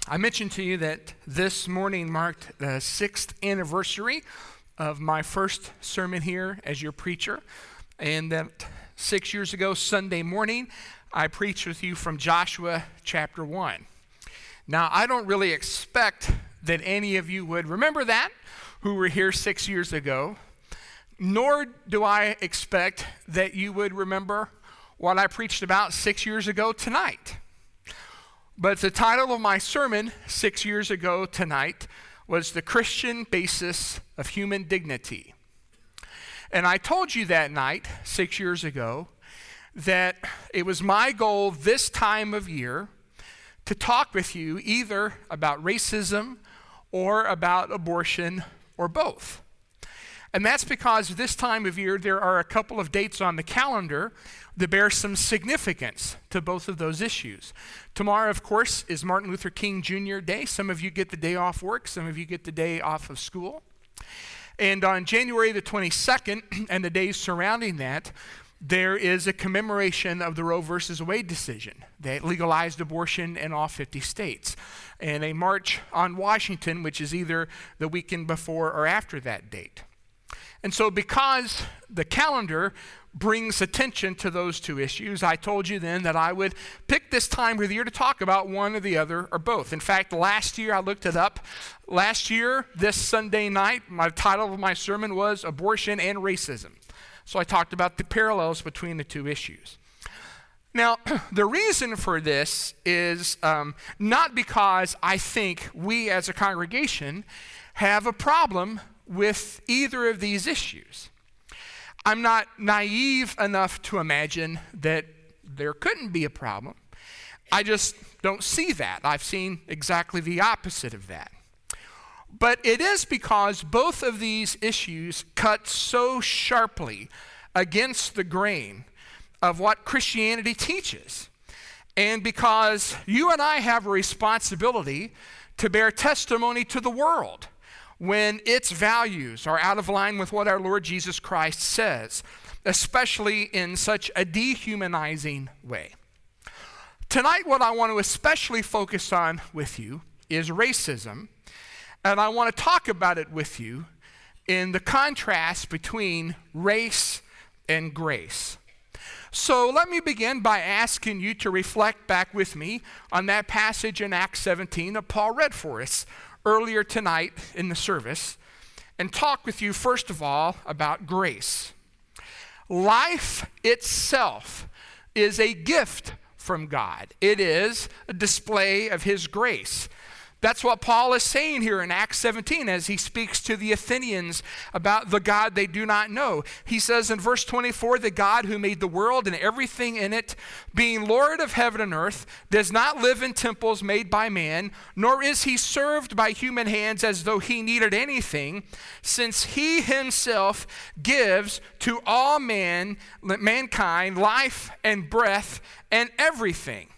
I mentioned to you that this morning marked the 6th anniversary of my first sermon here as your preacher, and that 6 years ago, Sunday morning, I preached with you from Joshua chapter 1. Now, I don't really expect that any of you would remember that who were here 6 years ago, nor do I expect that you would remember what I preached about 6 years ago tonight. But the title of my sermon 6 years ago tonight was The Christian Basis of Human Dignity. And I told you that night, 6 years ago, that it was my goal this time of year to talk with you either about racism or about abortion or both. And that's because this time of year there are a couple of dates on the calendar that bear some significance to both of those issues. Tomorrow, of course, is Martin Luther King Jr. Day. Some of you get the day off work, some of you get the day off of school. And on January the 22nd and the days surrounding that, there is a commemoration of the Roe versus Wade decision that legalized abortion in all 50 states, and a march on Washington, which is either the weekend before or after that date. And so because the calendar brings attention to those two issues, I told you then that I would pick this time of the year to talk about one or the other or both. In fact, last year, I looked it up. Last year, this Sunday night, my title of my sermon was Abortion and Racism. So I talked about the parallels between the two issues. Now, the reason for this is not because I think we as a congregation have a problem with either of these issues. I'm not naive enough to imagine that there couldn't be a problem. I just don't see that. I've seen exactly the opposite of that. But it is because both of these issues cut so sharply against the grain of what Christianity teaches. And because you and I have a responsibility to bear testimony to the world when its values are out of line with what our Lord Jesus Christ says, especially in such a dehumanizing way. Tonight, what I want to especially focus on with you is racism, and I want to talk about it with you in the contrast between race and grace. So let me begin by asking you to reflect back with me on that passage in Acts 17 that Paul read for us earlier tonight in the service, and talk with you first of all about grace. Life itself is a gift from God. It is a display of His grace. That's what Paul is saying here in Acts 17 as he speaks to the Athenians about the God they do not know. He says in verse 24, the God who made the world and everything in it, being Lord of heaven and earth, does not live in temples made by man, nor is he served by human hands as though he needed anything, since he himself gives to all mankind life and breath and everything.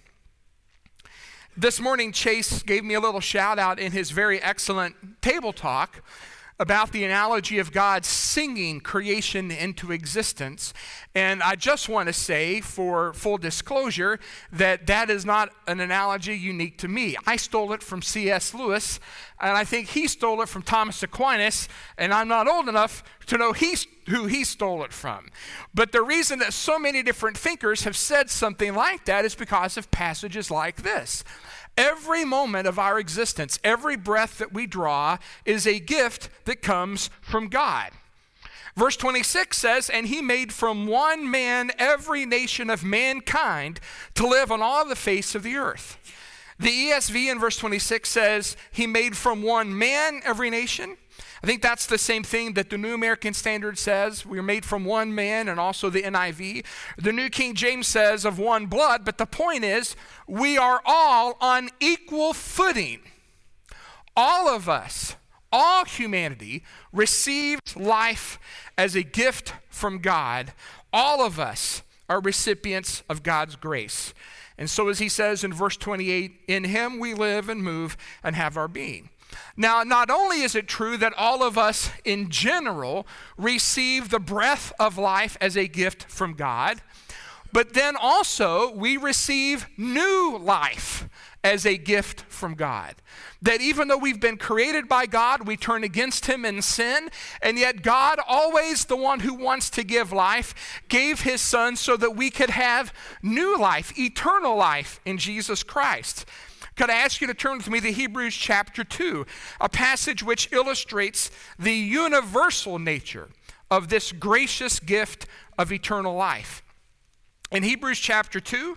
This morning, Chase gave me a little shout out in his very excellent table talk about the analogy of God singing creation into existence. And I just want to say, for full disclosure, that that is not an analogy unique to me. I stole it from C.S. Lewis, and I think he stole it from Thomas Aquinas, and I'm not old enough to know who he stole it from. But the reason that so many different thinkers have said something like that is because of passages like this. Every moment of our existence, every breath that we draw is a gift that comes from God. Verse 26 says, and he made from one man every nation of mankind to live on all the face of the earth. The ESV in verse 26 says, he made from one man every nation. I think that's the same thing that the New American Standard says. We are made from one man, and also the NIV. The New King James says of one blood, but the point is we are all on equal footing. All of us, all humanity, received life as a gift from God. All of us are recipients of God's grace. And so as he says in verse 28, in him we live and move and have our being. Now, not only is it true that all of us in general receive the breath of life as a gift from God, but then also we receive new life as a gift from God. That even though we've been created by God, we turn against him in sin, and yet God, always the one who wants to give life, gave his son so that we could have new life, eternal life in Jesus Christ. Could I ask you to turn with me to Hebrews chapter 2, a passage which illustrates the universal nature of this gracious gift of eternal life. In Hebrews chapter 2,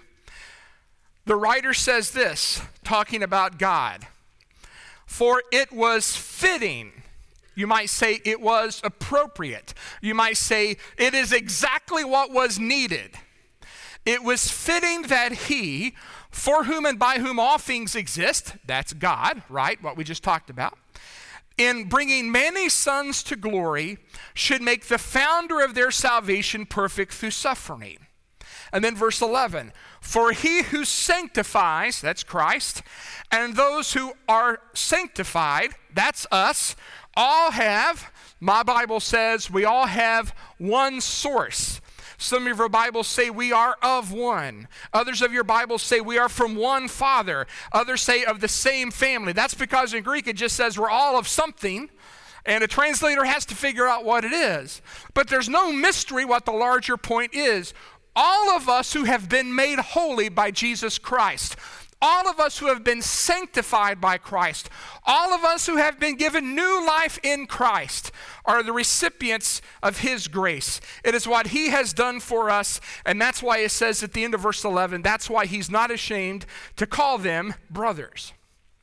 the writer says this, talking about God. For it was fitting. You might say it was appropriate. You might say it is exactly what was needed. It was fitting that he, for whom and by whom all things exist, that's God, right? What we just talked about, in bringing many sons to glory, should make the founder of their salvation perfect through suffering. And then verse 11, for he who sanctifies, that's Christ, and those who are sanctified, that's us, all have, my Bible says, we all have one source. Some of your Bibles say we are of one. Others of your Bibles say we are from one Father. Others say of the same family. That's because in Greek it just says we're all of something, and a translator has to figure out what it is. But there's no mystery what the larger point is. All of us who have been made holy by Jesus Christ, all of us who have been sanctified by Christ, all of us who have been given new life in Christ are the recipients of his grace. It is what he has done for us, and that's why it says at the end of verse 11, that's why he's not ashamed to call them brothers.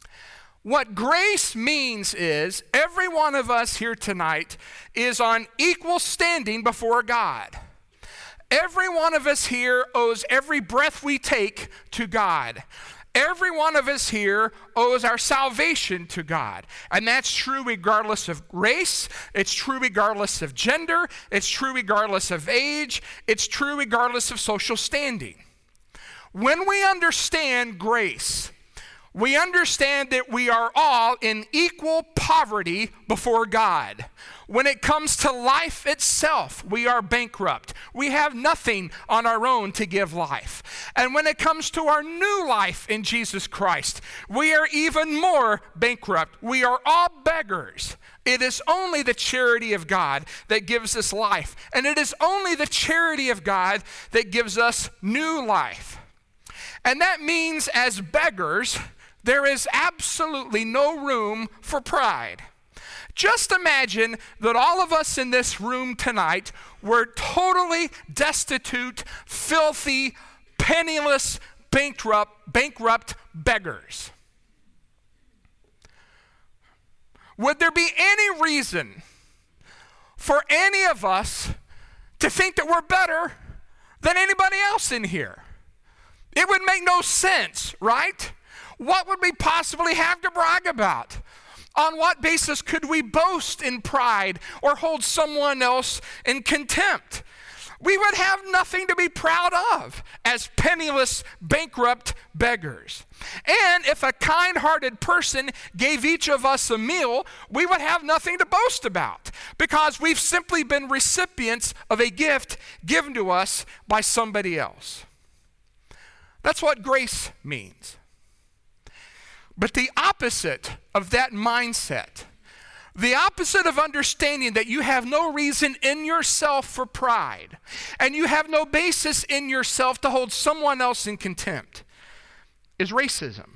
What grace means is every one of us here tonight is on equal standing before God. Every one of us here owes every breath we take to God. Every one of us here owes our salvation to God. And that's true regardless of race. It's true regardless of gender. It's true regardless of age. It's true regardless of social standing. When we understand grace, we understand that we are all in equal poverty before God. When it comes to life itself, we are bankrupt. We have nothing on our own to give life. And when it comes to our new life in Jesus Christ, we are even more bankrupt. We are all beggars. It is only the charity of God that gives us life. And it is only the charity of God that gives us new life. And that means as beggars, there is absolutely no room for pride. Just imagine that all of us in this room tonight were totally destitute, filthy, penniless, bankrupt beggars. Would there be any reason for any of us to think that we're better than anybody else in here? It would make no sense, right? What would we possibly have to brag about? On what basis could we boast in pride or hold someone else in contempt? We would have nothing to be proud of as penniless, bankrupt beggars. And if a kind-hearted person gave each of us a meal, we would have nothing to boast about because we've simply been recipients of a gift given to us by somebody else. That's what grace means. But the opposite of that mindset, the opposite of understanding that you have no reason in yourself for pride and you have no basis in yourself to hold someone else in contempt, is racism.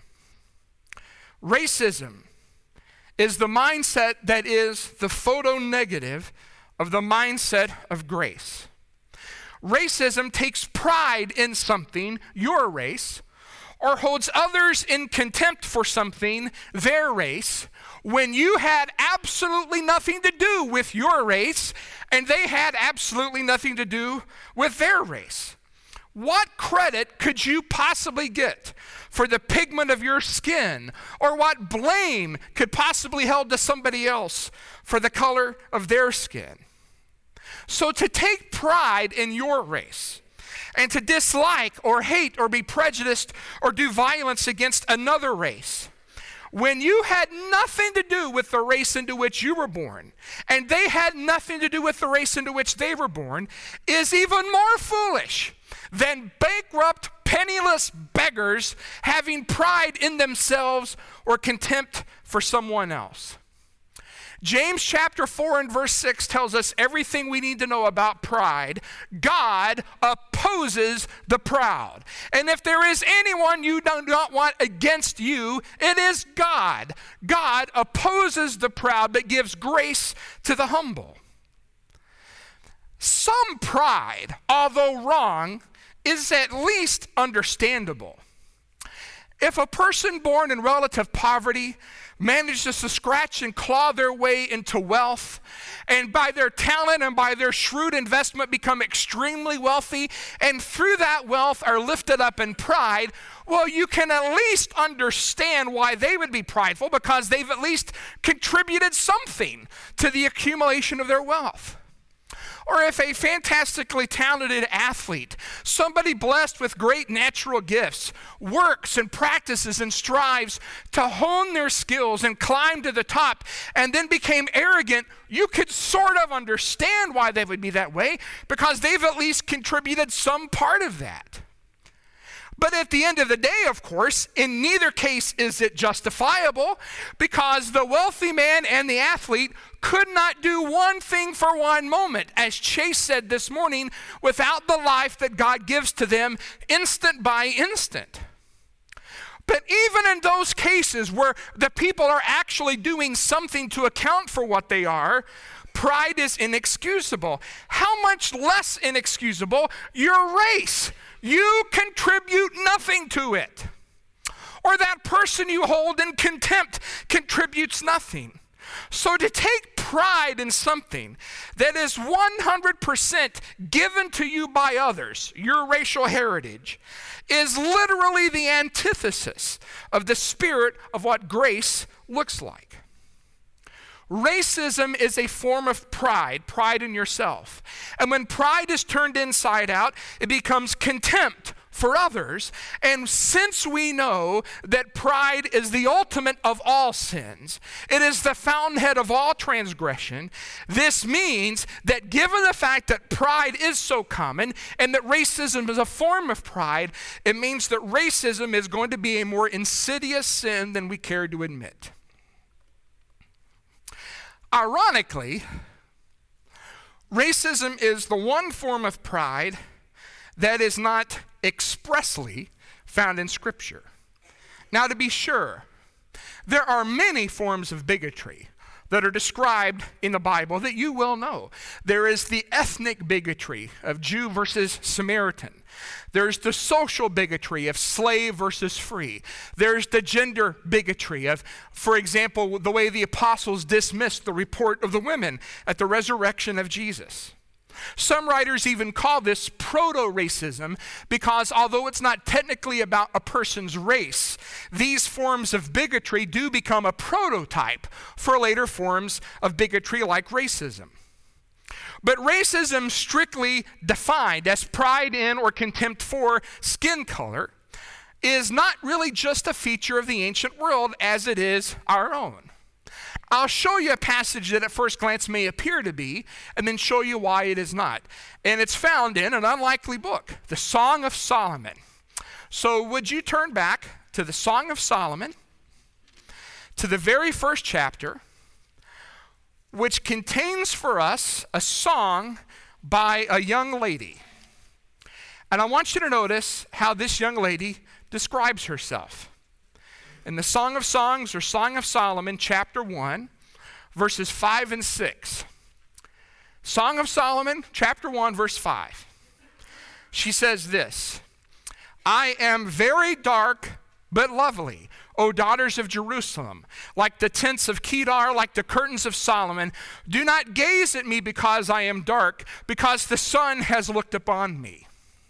Racism is the mindset that is the photo-negative of the mindset of grace. Racism takes pride in something, your race, or holds others in contempt for something, their race, when you had absolutely nothing to do with your race and they had absolutely nothing to do with their race. What credit could you possibly get for the pigment of your skin? Or what blame could possibly held to somebody else for the color of their skin? So to take pride in your race, and to dislike or hate or be prejudiced or do violence against another race, when you had nothing to do with the race into which you were born, and they had nothing to do with the race into which they were born, is even more foolish than bankrupt, penniless beggars having pride in themselves or contempt for someone else. James chapter 4 and verse 6 tells us everything we need to know about pride. God opposes the proud. And if there is anyone you do not want against you, it is God. God opposes the proud but gives grace to the humble. Some pride, although wrong, is at least understandable. If a person born in relative poverty manages to scratch and claw their way into wealth, and by their talent and by their shrewd investment become extremely wealthy, and through that wealth are lifted up in pride, well, you can at least understand why they would be prideful, because they've at least contributed something to the accumulation of their wealth. Or if a fantastically talented athlete, somebody blessed with great natural gifts, works and practices and strives to hone their skills and climb to the top and then became arrogant, you could sort of understand why they would be that way, because they've at least contributed some part of that. But at the end of the day, of course, in neither case is it justifiable, because the wealthy man and the athlete could not do one thing for one moment, as Chase said this morning, without the life that God gives to them instant by instant. But even in those cases where the people are actually doing something to account for what they are, pride is inexcusable. How much less inexcusable your race? You contribute nothing to it. Or that person you hold in contempt contributes nothing. So to take pride in something that is 100% given to you by others, your racial heritage, is literally the antithesis of the spirit of what grace looks like. Racism is a form of pride in yourself. And when pride is turned inside out, it becomes contempt for others. And since we know that pride is the ultimate of all sins, it is the fountainhead of all transgression, this means that given the fact that pride is so common and that racism is a form of pride, it means that racism is going to be a more insidious sin than we care to admit. Ironically, racism is the one form of pride that is not expressly found in Scripture. Now, to be sure, there are many forms of bigotry that are described in the Bible that you will know. There is the ethnic bigotry of Jew versus Samaritan. There's the social bigotry of slave versus free. There's the gender bigotry of, for example, the way the apostles dismissed the report of the women at the resurrection of Jesus. Some writers even call this proto-racism because although it's not technically about a person's race, these forms of bigotry do become a prototype for later forms of bigotry like racism. But racism, strictly defined as pride in or contempt for skin color, is not really just a feature of the ancient world as it is our own. I'll show you a passage that at first glance may appear to be, and then show you why it is not. And it's found in an unlikely book, the Song of Solomon. So would you turn back to the Song of Solomon, to the very first chapter, which contains for us a song by a young lady. And I want you to notice how this young lady describes herself. In the Song of Songs, or Song of Solomon, chapter 1, verses 5 and 6. Song of Solomon, chapter 1, verse 5. She says this, "I am very dark but lovely, O daughters of Jerusalem, like the tents of Kedar, like the curtains of Solomon. Do not gaze at me because I am dark, because the sun has looked upon me."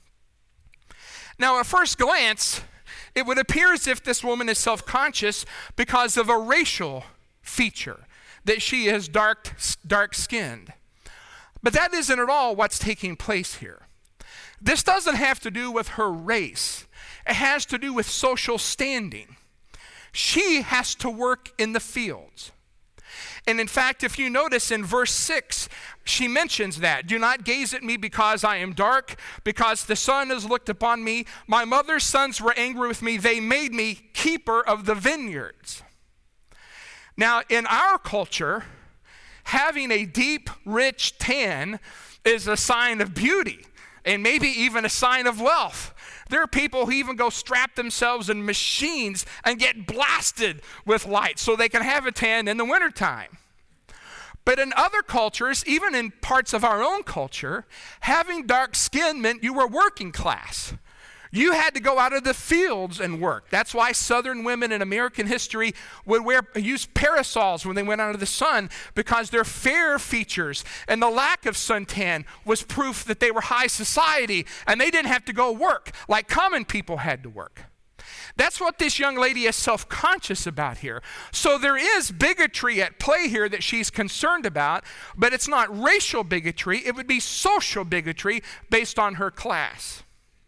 Now, at first glance, it would appear as if this woman is self-conscious because of a racial feature, that she is dark-skinned. But that isn't at all what's taking place here. This doesn't have to do with her race. It has to do with social standing. She has to work in the fields. And in fact, if you notice in verse 6, she mentions that. Do not gaze at me because I am dark, because the sun has looked upon me. My mother's sons were angry with me. They made me keeper of the vineyards. Now, in our culture, having a deep, rich tan is a sign of beauty and maybe even a sign of wealth. There are people who even go strap themselves in machines and get blasted with light so they can have a tan in the wintertime. But in other cultures, even in parts of our own culture, having dark skin meant you were working class. You had to go out of the fields and work. That's why Southern women in American history would use parasols when they went out of the sun, because their fair features and the lack of suntan was proof that they were high society and they didn't have to go work like common people had to work. That's what this young lady is self-conscious about here. So there is bigotry at play here that she's concerned about, but it's not racial bigotry. It would be social bigotry based on her class.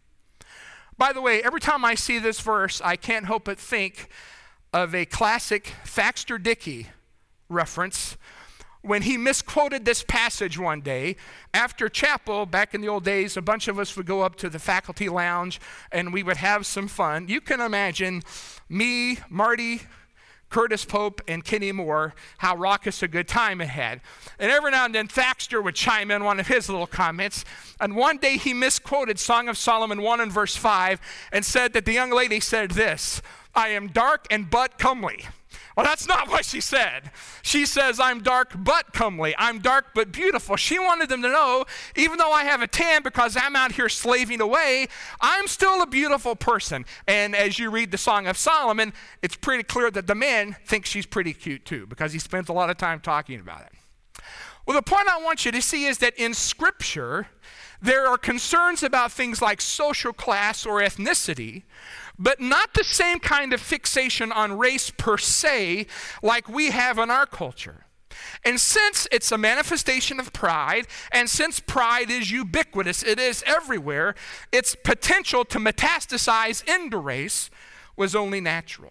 By the way, every time I see this verse, I can't help but think of a classic Thaxter Dickey reference when he misquoted this passage one day. After chapel, back in the old days, a bunch of us would go up to the faculty lounge and we would have some fun. You can imagine me, Marty, Curtis Pope, and Kenny Moore, how raucous a good time it had. And every now and then Thaxter would chime in one of his little comments. And one day he misquoted Song of Solomon 1 and verse 5 and said that the young lady said this, "I am dark and but comely." Well, that's not what she said. She says, "I'm dark but comely. I'm dark but beautiful." She wanted them to know, even though I have a tan because I'm out here slaving away, I'm still a beautiful person. And as you read the Song of Solomon, it's pretty clear that the man thinks she's pretty cute too, because he spends a lot of time talking about it. Well, the point I want you to see is that in Scripture, there are concerns about things like social class or ethnicity, but not the same kind of fixation on race per se like we have in our culture. And since it's a manifestation of pride, and since pride is ubiquitous, it is everywhere, its potential to metastasize into race was only natural.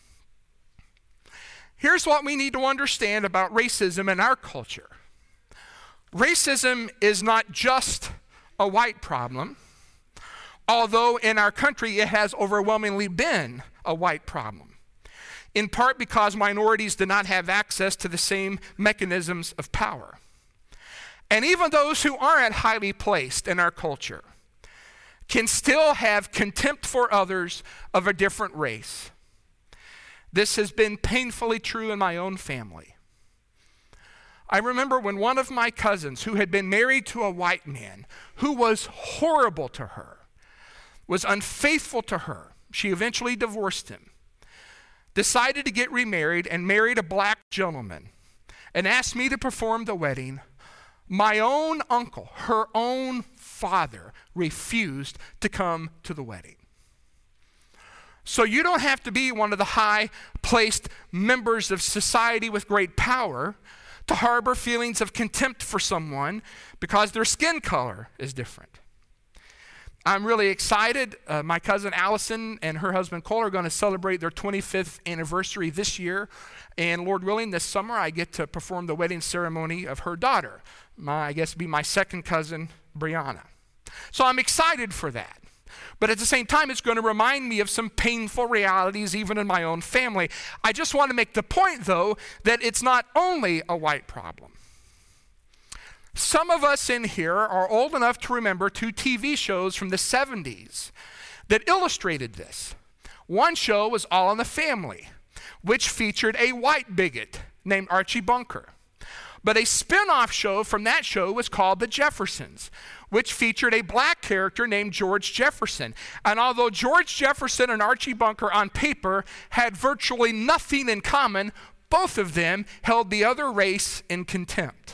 Here's what we need to understand about racism in our culture. Racism is not just a white problem, although in our country it has overwhelmingly been a white problem, in part because minorities do not have access to the same mechanisms of power. And even those who aren't highly placed in our culture can still have contempt for others of a different race. This has been painfully true in my own family. I remember when one of my cousins, who had been married to a white man who was horrible to her, was unfaithful to her, she eventually divorced him, decided to get remarried and married a black gentleman, and asked me to perform the wedding. My own uncle, her own father, refused to come to the wedding. So you don't have to be one of the high-placed members of society with great power to harbor feelings of contempt for someone because their skin color is different. I'm really excited. My cousin Allison and her husband Cole are going to celebrate their 25th anniversary this year. And Lord willing, this summer I get to perform the wedding ceremony of her daughter, I guess be my second cousin, Brianna. So I'm excited for that. But at the same time, it's going to remind me of some painful realities even in my own family. I just want to make the point, though, that it's not only a white problem. Some of us in here are old enough to remember 2 TV shows from the 70s that illustrated this. One show was All in the Family, which featured a white bigot named Archie Bunker. But a spin-off show from that show was called The Jeffersons, which featured a black character named George Jefferson. And although George Jefferson and Archie Bunker on paper had virtually nothing in common, both of them held the other race in contempt.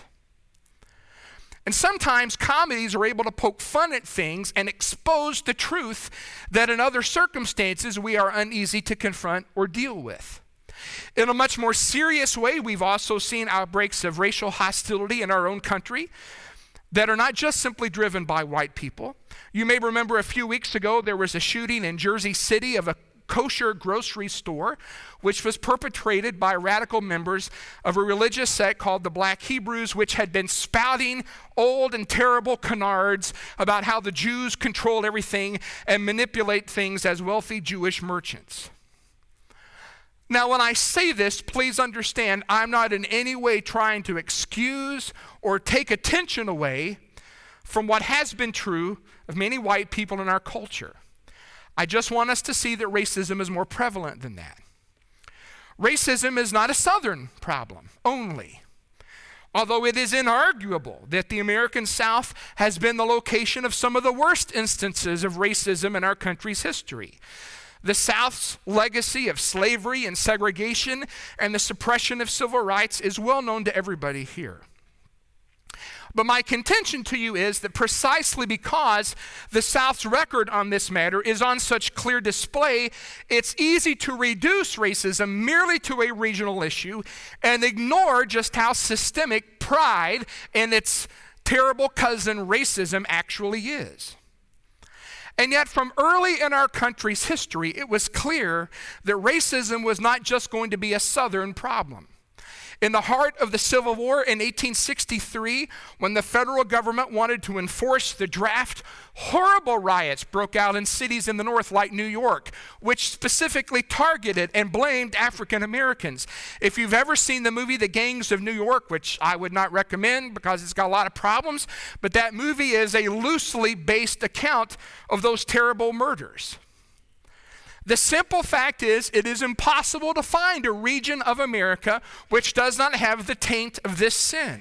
And sometimes comedies are able to poke fun at things and expose the truth that in other circumstances we are uneasy to confront or deal with. In a much more serious way, we've also seen outbreaks of racial hostility in our own country that are not just simply driven by white people. You may remember a few weeks ago there was a shooting in Jersey City of a kosher grocery store, which was perpetrated by radical members of a religious sect called the Black Hebrews, which had been spouting old and terrible canards about how the Jews control everything and manipulate things as wealthy Jewish merchants. Now, when I say this, please understand, I'm not in any way trying to excuse or take attention away from what has been true of many white people in our culture. I just want us to see that racism is more prevalent than that. Racism is not a Southern problem only, although it is inarguable that the American South has been the location of some of the worst instances of racism in our country's history. The South's legacy of slavery and segregation and the suppression of civil rights is well known to everybody here. But my contention to you is that precisely because the South's record on this matter is on such clear display, it's easy to reduce racism merely to a regional issue and ignore just how systemic pride and its terrible cousin racism actually is. And yet, from early in our country's history, it was clear that racism was not just going to be a Southern problem. In the heart of the Civil War in 1863, when the federal government wanted to enforce the draft, horrible riots broke out in cities in the North like New York, which specifically targeted and blamed African Americans. If you've ever seen the movie The Gangs of New York, which I would not recommend because it's got a lot of problems, but that movie is a loosely based account of those terrible murders. The simple fact is, it is impossible to find a region of America which does not have the taint of this sin.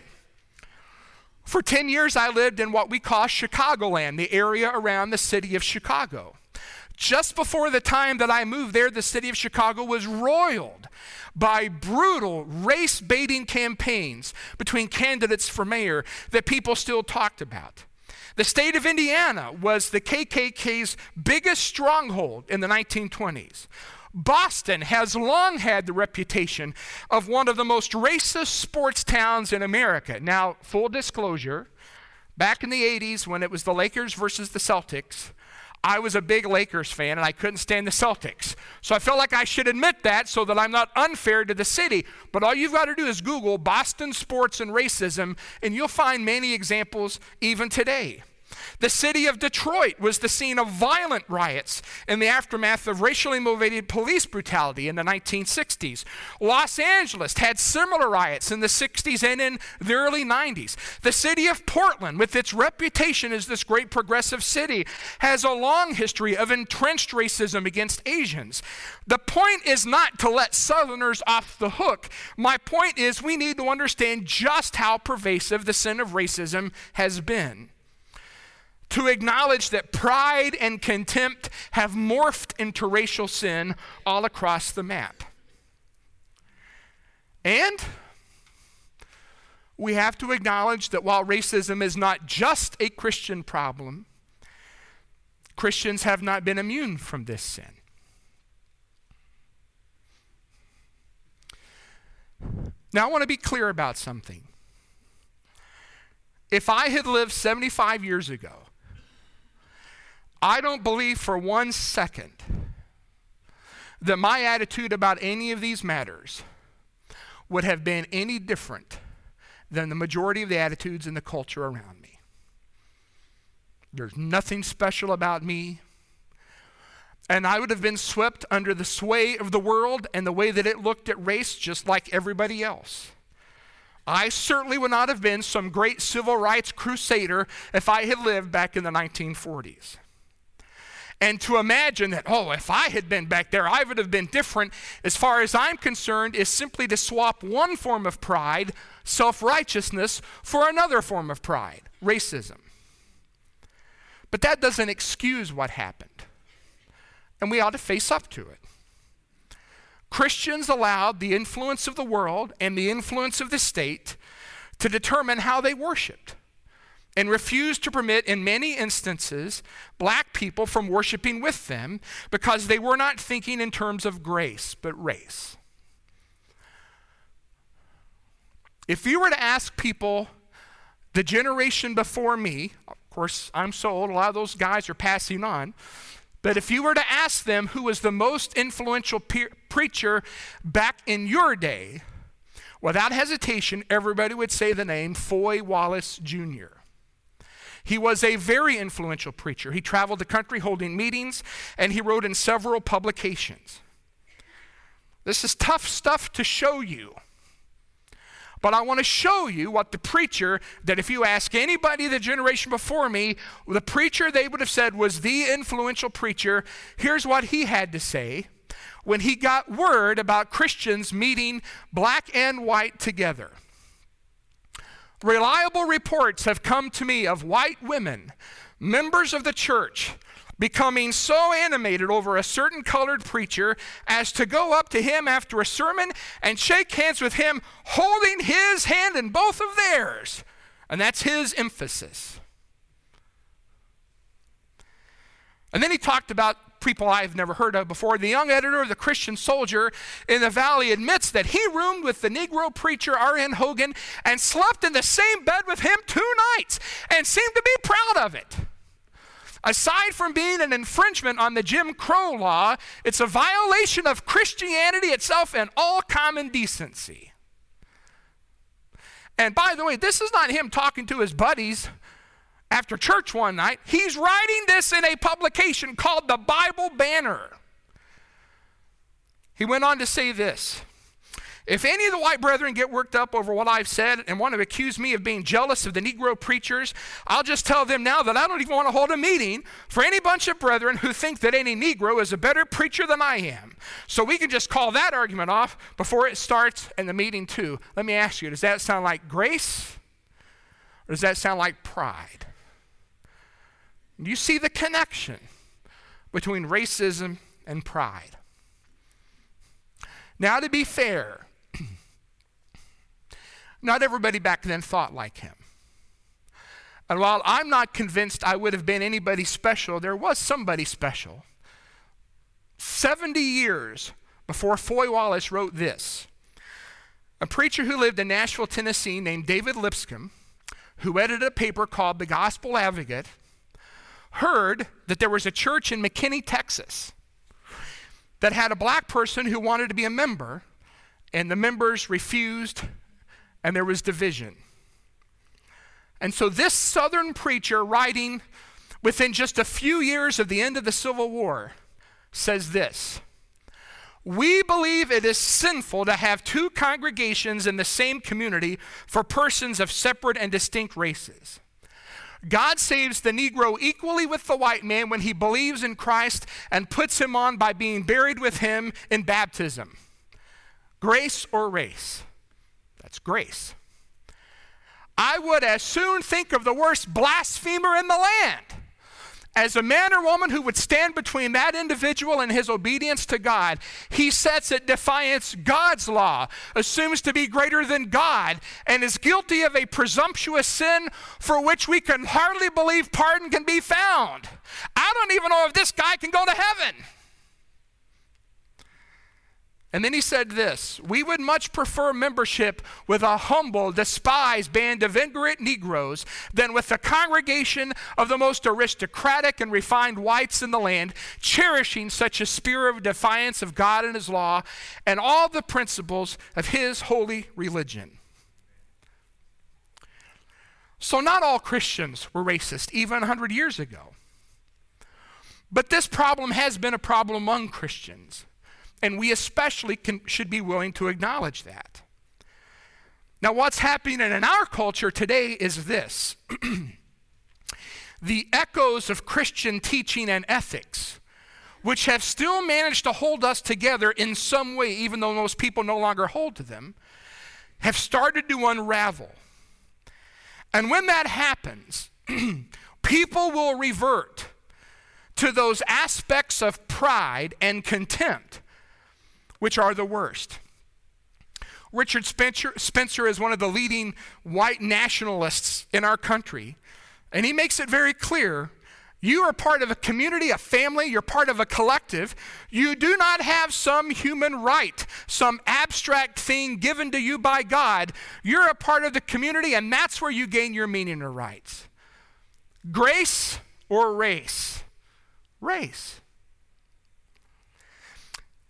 For 10 years, I lived in what we call Chicagoland, the area around the city of Chicago. Just before the time that I moved there, the city of Chicago was roiled by brutal race-baiting campaigns between candidates for mayor that people still talked about. The state of Indiana was the KKK's biggest stronghold in the 1920s. Boston has long had the reputation of one of the most racist sports towns in America. Now, full disclosure, back in the 80s when it was the Lakers versus the Celtics, I was a big Lakers fan and I couldn't stand the Celtics. So I felt like I should admit that so that I'm not unfair to the city. But all you've got to do is Google Boston sports and racism and you'll find many examples even today. The city of Detroit was the scene of violent riots in the aftermath of racially motivated police brutality in the 1960s. Los Angeles had similar riots in the 60s and in the early 90s. The city of Portland, with its reputation as this great progressive city, has a long history of entrenched racism against Asians. The point is not to let Southerners off the hook. My point is we need to understand just how pervasive the sin of racism has been. To acknowledge that pride and contempt have morphed into racial sin all across the map. And we have to acknowledge that while racism is not just a Christian problem, Christians have not been immune from this sin. Now I want to be clear about something. If I had lived 75 years ago, I don't believe for 1 second that my attitude about any of these matters would have been any different than the majority of the attitudes in the culture around me. There's nothing special about me, and I would have been swept under the sway of the world and the way that it looked at race just like everybody else. I certainly would not have been some great civil rights crusader if I had lived back in the 1940s. And to imagine that, if I had been back there, I would have been different, as far as I'm concerned, is simply to swap one form of pride, self-righteousness, for another form of pride, racism. But that doesn't excuse what happened. And we ought to face up to it. Christians allowed the influence of the world and the influence of the state to determine how they worshiped, and refused to permit, in many instances, black people from worshiping with them because they were not thinking in terms of grace, but race. If you were to ask people, the generation before me, of course, I'm so old, a lot of those guys are passing on, that if you were to ask them who was the most influential preacher back in your day, without hesitation, everybody would say the name Foy Wallace Jr. He was a very influential preacher. He traveled the country holding meetings, and he wrote in several publications. This is tough stuff to show you. But I want to show you what the preacher, that if you ask anybody the generation before me, the preacher they would have said was the influential preacher, here's what he had to say when he got word about Christians meeting black and white together. Reliable reports have come to me of white women, members of the church, becoming so animated over a certain colored preacher as to go up to him after a sermon and shake hands with him, holding his hand in both of theirs. And that's his emphasis. And then he talked about people I've never heard of before. The young editor of the Christian Soldier in the Valley admits that he roomed with the Negro preacher R.N. Hogan and slept in the same bed with him 2 nights and seemed to be proud of it. Aside from being an infringement on the Jim Crow law, it's a violation of Christianity itself and all common decency. And by the way, this is not him talking to his buddies after church one night. He's writing this in a publication called the Bible Banner. He went on to say this: if any of the white brethren get worked up over what I've said and want to accuse me of being jealous of the Negro preachers, I'll just tell them now that I don't even want to hold a meeting for any bunch of brethren who think that any Negro is a better preacher than I am. So we can just call that argument off before it starts and the meeting too. Let me ask you, does that sound like grace or does that sound like pride? Do you see the connection between racism and pride? Now, to be fair, not everybody back then thought like him. And while I'm not convinced I would have been anybody special, there was somebody special. 70 years before Foy Wallace wrote this, a preacher who lived in Nashville, Tennessee, named David Lipscomb, who edited a paper called The Gospel Advocate, heard that there was a church in McKinney, Texas, that had a black person who wanted to be a member, and the members refused, and there was division. And so this Southern preacher, writing within just a few years of the end of the Civil War, says this: we believe it is sinful to have 2 congregations in the same community for persons of separate and distinct races. God saves the Negro equally with the white man when he believes in Christ and puts him on by being buried with him in baptism. Grace or race? That's grace. I would as soon think of the worst blasphemer in the land as a man or woman who would stand between that individual and his obedience to God. He sets at defiance God's law, assumes to be greater than God, and is guilty of a presumptuous sin for which we can hardly believe pardon can be found. I don't even know if this guy can go to heaven. And then he said this: we would much prefer membership with a humble, despised band of ignorant Negroes than with the congregation of the most aristocratic and refined whites in the land, cherishing such a spirit of defiance of God and his law and all the principles of his holy religion. So not all Christians were racist, even 100 years ago. But this problem has been a problem among Christians. And we especially should be willing to acknowledge that. Now, what's happening in our culture today is this. The echoes of Christian teaching and ethics, which have still managed to hold us together in some way, even though most people no longer hold to them, have started to unravel. And when that happens, people will revert to those aspects of pride and contempt which are the worst. Richard Spencer is one of the leading white nationalists in our country, and he makes it very clear: you are part of a community, a family, you're part of a collective. You do not have some human right, some abstract thing given to you by God. You're a part of the community, and that's where you gain your meaning or rights. Grace or race? Race.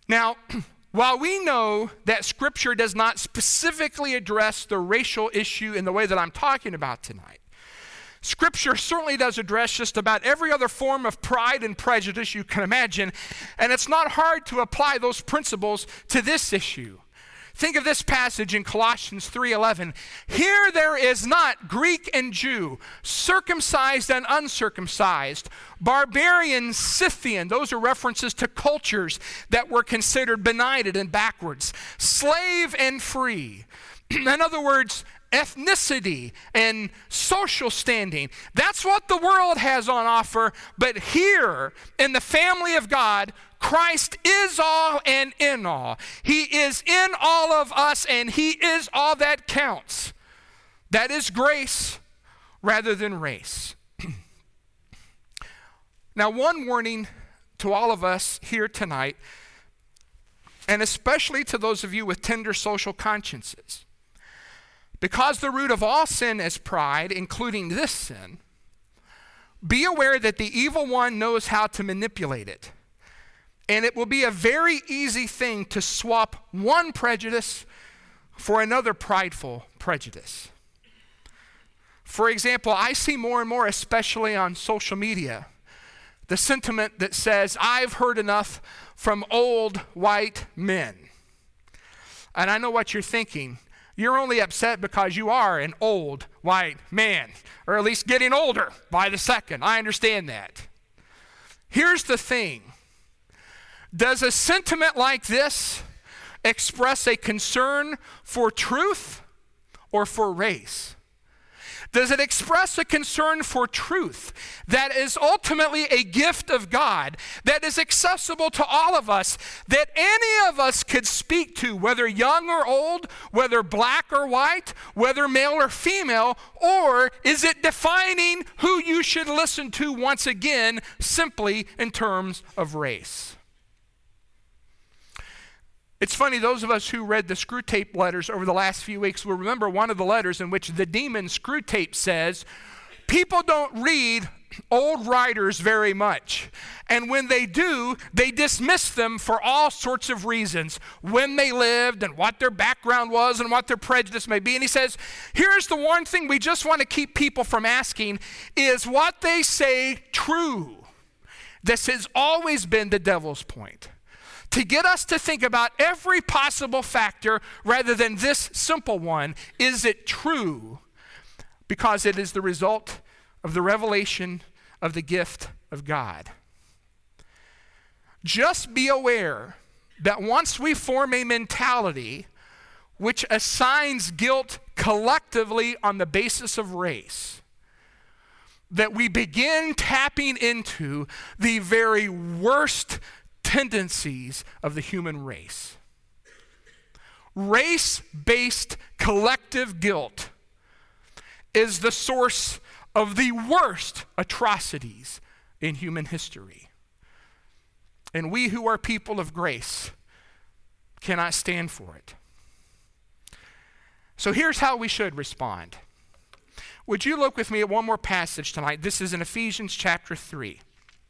Now, while we know that Scripture does not specifically address the racial issue in the way that I'm talking about tonight, Scripture certainly does address just about every other form of pride and prejudice you can imagine, and it's not hard to apply those principles to this issue. Think of this passage in Colossians 3:11. Here there is not Greek and Jew, circumcised and uncircumcised, barbarian, Scythian. Those are references to cultures that were considered benighted and backwards. Slave and free. In other words, ethnicity and social standing. That's what the world has on offer. But here in the family of God, Christ is all and in all. He is in all of us, and he is all that counts. That is grace rather than race. Now, one warning to all of us here tonight, and especially to those of you with tender social consciences. Because the root of all sin is pride, including this sin, be aware that the evil one knows how to manipulate it. And it will be a very easy thing to swap one prejudice for another prideful prejudice. For example, I see more and more, especially on social media, the sentiment that says, I've heard enough from old white men. And I know what you're thinking. You're only upset because you are an old white man, or at least getting older by the second. I understand that. Here's the thing. Does a sentiment like this express a concern for truth or for race? Does it express a concern for truth that is ultimately a gift of God, that is accessible to all of us, that any of us could speak to, whether young or old, whether black or white, whether male or female, or is it defining who you should listen to once again simply in terms of race? It's funny, those of us who read the Screwtape letters over the last few weeks will remember one of the letters in which the demon Screwtape says, people don't read old writers very much. And when they do, they dismiss them for all sorts of reasons, when they lived and what their background was and what their prejudice may be. And he says, here's the one thing we just want to keep people from asking, is what they say true? This has always been the devil's point. To get us to think about every possible factor rather than this simple one, is it true? Because it is the result of the revelation of the gift of God. Just be aware that once we form a mentality which assigns guilt collectively on the basis of race, that we begin tapping into the very worst tendencies of the human race. Race-based collective guilt is the source of the worst atrocities in human history. And we who are people of grace cannot stand for it. So here's how we should respond. Would you look with me at one more passage tonight? This is in Ephesians chapter 3.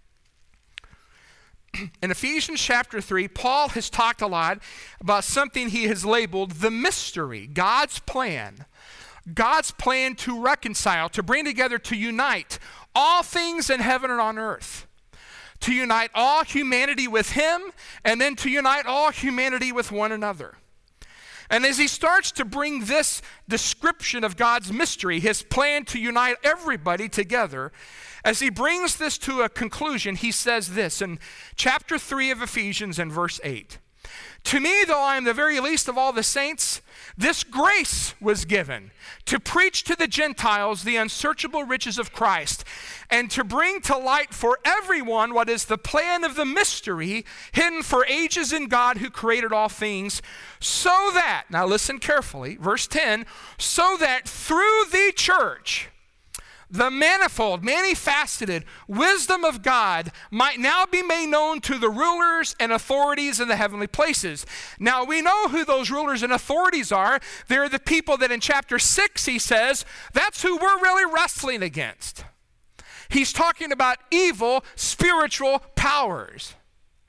In Ephesians chapter 3, Paul has talked a lot about something he has labeled the mystery, God's plan. God's plan to reconcile, to bring together, to unite all things in heaven and on earth. To unite all humanity with him, and then to unite all humanity with one another. And as he starts to bring this description of God's mystery, his plan to unite everybody together, as he brings this to a conclusion, he says this in chapter 3 of Ephesians and verse 8. To me, though I am the very least of all the saints, this grace was given to preach to the Gentiles the unsearchable riches of Christ, and to bring to light for everyone what is the plan of the mystery hidden for ages in God who created all things, so that, now listen carefully, verse 10, so that through the church, the manifold, many-faceted wisdom of God might now be made known to the rulers and authorities in the heavenly places. Now we know who those rulers and authorities are. They're the people that in chapter 6 he says, that's who we're really wrestling against. He's talking about evil spiritual powers.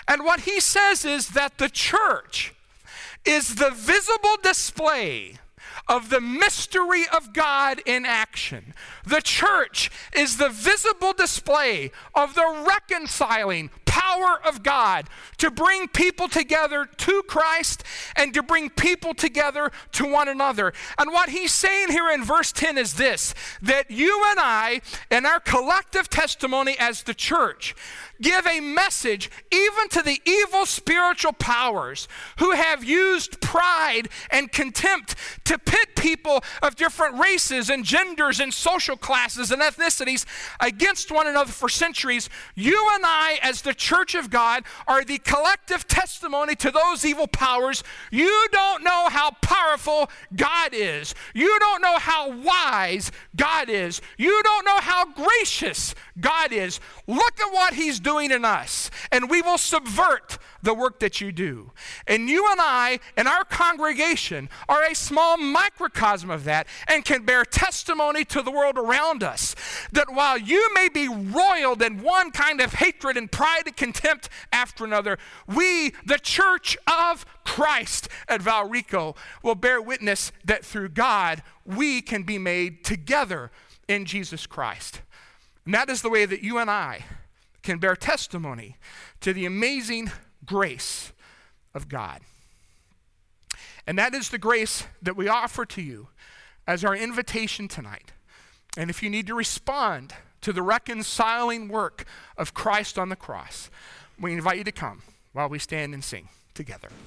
And what he says is that the church is the visible display of the mystery of God in action. The church is the visible display of the reconciling power of God to bring people together to Christ and to bring people together to one another. And what he's saying here in verse 10 is this, that you and I, in our collective testimony as the church, give a message even to the evil spiritual powers who have used pride and contempt to pit people of different races and genders and social classes and ethnicities against one another for centuries. You and I, as the church of God, are the collective testimony to those evil powers. You don't know how powerful God is. You don't know how wise God is. You don't know how gracious God is. Look at what he's doing in us, and we will subvert the work that you do. And you and I and our congregation are a small microcosm of that and can bear testimony to the world around us that while you may be roiled in one kind of hatred and pride and contempt after another, we, the church of Christ at Valrico, will bear witness that through God we can be made together in Jesus Christ. And that is the way that you and I can bear testimony to the amazing grace of God. And that is the grace that we offer to you as our invitation tonight. And if you need to respond to the reconciling work of Christ on the cross, we invite you to come while we stand and sing together.